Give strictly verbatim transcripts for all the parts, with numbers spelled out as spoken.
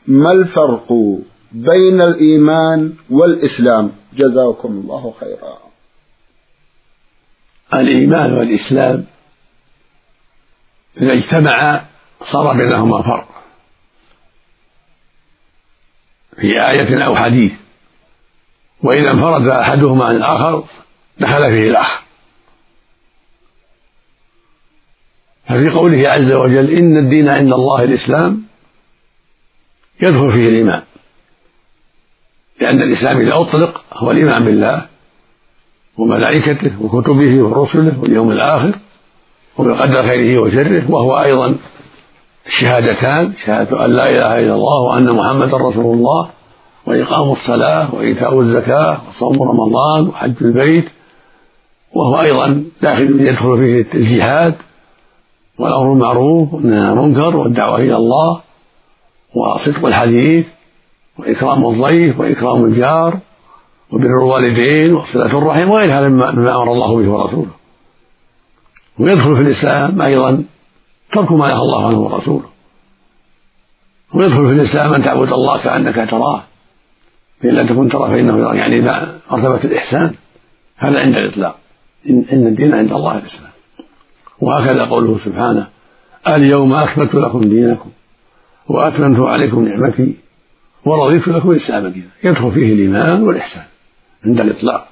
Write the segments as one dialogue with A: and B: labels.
A: ما الفرق بين الإيمان والإسلام؟ جزاكم الله خيرا.
B: الإيمان والإسلام إذا اجتمعا صار بينهما فرق في آية أو حديث، وإذا انفرد أحدهما عن الآخر دخل فيه الآخر. ففي قوله عز وجل إن الدين عند الله الإسلام يدخل فيه الإيمان، لأن الإسلام إذا أطلق هو الإيمان بالله وملائكته وكتبه ورسله واليوم الآخر وبالقدر خيره وشره، وهو أيضا الشهادتان، شهادة أن لا إله إلا الله وأن محمدا رسول الله، وإقام الصلاة وإيتاء الزكاة وصوم رمضان وحج البيت، وهو أيضا داخل يدخل فيه الجهاد والأمر بالمعروف والنهي عن المنكر والدعوة إلى الله وصدق الحديث وإكرام الضيف وإكرام الجار وبر الوالدين وصلة الرحم وغير هذا مما أمر الله به ورسوله. ويدخل في الإسلام أيضا ترك ما نهى الله عنه ورسوله، ويدخل في الإسلام أن تعبد الله كأنك تراه فإن لم تكن ترى فإنه يراك، يعني مرتبة الإحسان، هذا عند الإطلاق، إن الدين عند الله الإسلام. وهكذا قوله سبحانه اليوم أكملت لكم دينكم وأتممت عليكم نعمتي ورضيت لكم الإسلام دينا، يدخل فيه الإيمان والإحسان عند الإطلاق.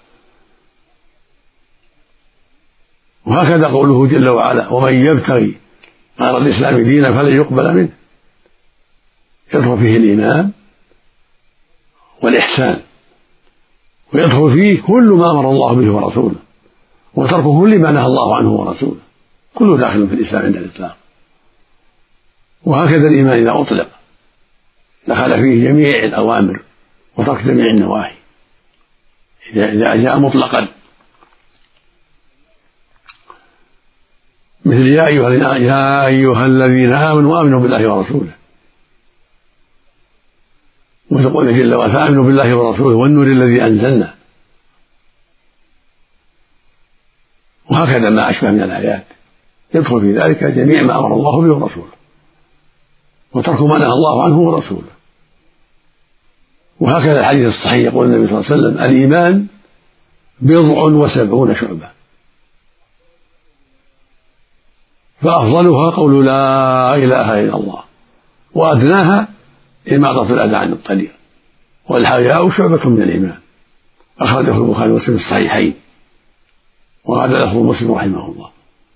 B: وهكذا قوله جل وعلا ومن يبتغي غير الإسلام دينا فلن يقبل منه، يدخل فيه الإيمان والإحسان، ويدخل فيه كل ما أمر الله به ورسوله وترك كل ما نهى الله عنه ورسوله، كله داخل في الإسلام عند الإطلاق. وهكذا الإيمان إذا أطلق دخل فيه جميع الأوامر وترك جميع النواهي إذا جاء مطلقا، مثل يا أيها, يا أيها الذين آمنوا آمنوا بالله ورسوله، وتقول جل وعلا فآمنوا بالله ورسوله والنور الذي أنزلنا. وهكذا ما أشبه من الآيات يدخل في ذلك جميع ما أمر الله به ورسوله وترك ما نهى الله عنه ورسوله. وهكذا الحديث الصحيح يقول النبي صلى الله عليه وسلم الإيمان بضع وسبعون شعبة فأفضلها قول لا إله إلا الله وأدناها إماطة الأذى عن الطريق والحياء شعبة من الإيمان، أخرجه البخاري ومسلم الصحيحين، وهذا لفظ مسلم رحمه الله.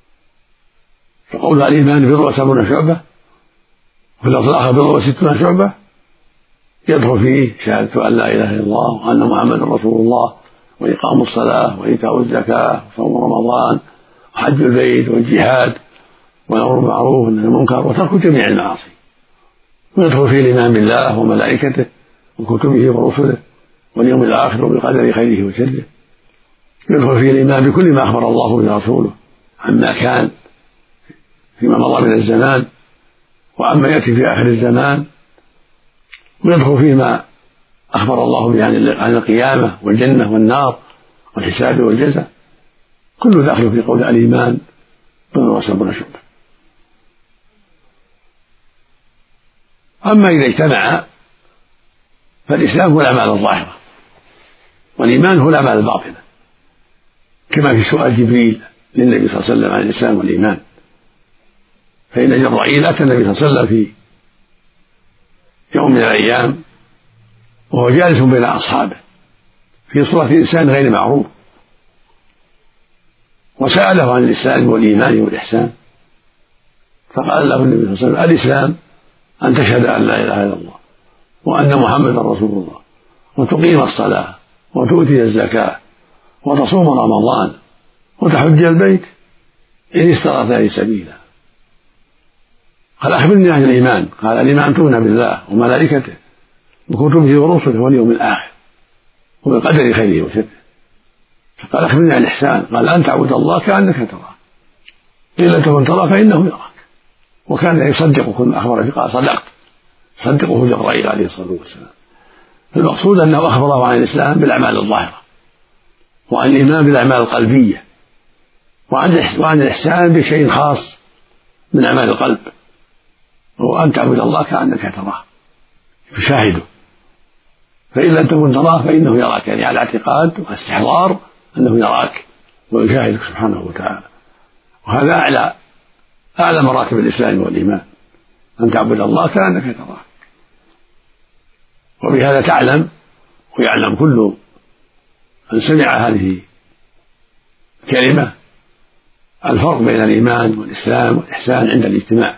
B: فقول الإيمان بضع وسبعون شعبة وفي اللفظ الآخر بضع وستون شعبة يدخل فيه شهادة أن لا إله إلا الله وأن محمدا رسول الله وإقام الصلاة وإيتاء الزكاة وصوم رمضان وحج البيت والجهاد والأمر بالمعروف والنهي عن المنكر وترك جميع المعاصي. ويدخل فيه الإيمان بالله وملائكته وكتبه ورسله واليوم الآخر وبقدر خيره وشره. يدخل فيه الإيمان بكل ما أخبر الله به رسوله عما كان فيما مضى من الزمان وعما يأتي في آخر الزمان. ويدخل فيه ما أخبر الله به عن القيامة والجنة والنار والحساب والجزاء، كله داخل في قول الإيمان بضع وسبعون شعبة. أما إذا اجتمع فالإسلام هو الأعمال الظاهرة والإيمان هو الأعمال الباطنة، كما في سؤال جبريل للنبي صلى الله عليه وسلم عن الإسلام والإيمان. فإن جبرائيل أتى النبي صلى الله عليه وسلم في يوم من الأيام وهو جالس بين أصحابه في صورة إنسان غير معروف، وسأله عن الإسلام والإيمان والإحسان، فقال له النبي صلى الله عليه وسلم الإسلام أن تشهد أن لا إله إلا الله وأن محمدا رسول الله وتقيم الصلاة وتؤتي الزكاة وتصوم رمضان وتحج البيت إن استطعت إليه سبيلا. قال أخبرني عن الإيمان. قال الإيمان تؤمن بالله وملائكته وكتبه ورسله واليوم الآخر وبقدر خيره وشره. فقال أخبرني عن الإحسان. قال أن تعبد الله كأنك تراه إن لم تكن تراه فإنه يراك. وكان يصدق كل ما أخبر فيه، قال صدقت، صدقه جبرائيل عليه الصلاة والسلام. فالمقصود أنه أخبره عن الإسلام بالأعمال الظاهرة وعن الإيمان بالأعمال القلبية وعن الإحسان بشيء خاص من أعمال القلب، وهو أن تعبد الله كأنك تراه في تشاهده، فإن لم تكن تراه فإنه يراك، يعني على اعتقاد واستحضار أنه يراك ويشاهدك سبحانه وتعالى. وهذا أعلى أعلى مراتب الإسلام والإيمان، أن تعبد الله كأنك تراه. وبهذا تعلم ويعلم كل من سمع هذه الكلمة الفرق بين الإيمان والإسلام والإحسان عند الاجتماع،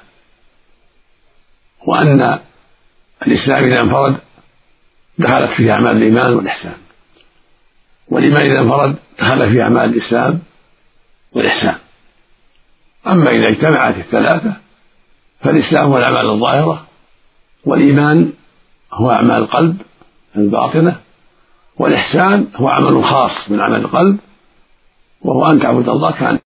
B: وأن الإسلام إذا انفرد دخلت فيه أعمال الإيمان والإحسان، والإيمان إذا انفرد دخل فيه أعمال الإسلام والإحسان. أما إذا اجتمعت الثلاثة فالإسلام هو الأعمال الظاهرة، والإيمان هو أعمال القلب الباطنة، والإحسان هو عمل خاص من عمل القلب، وهو أن تعبد الله كأن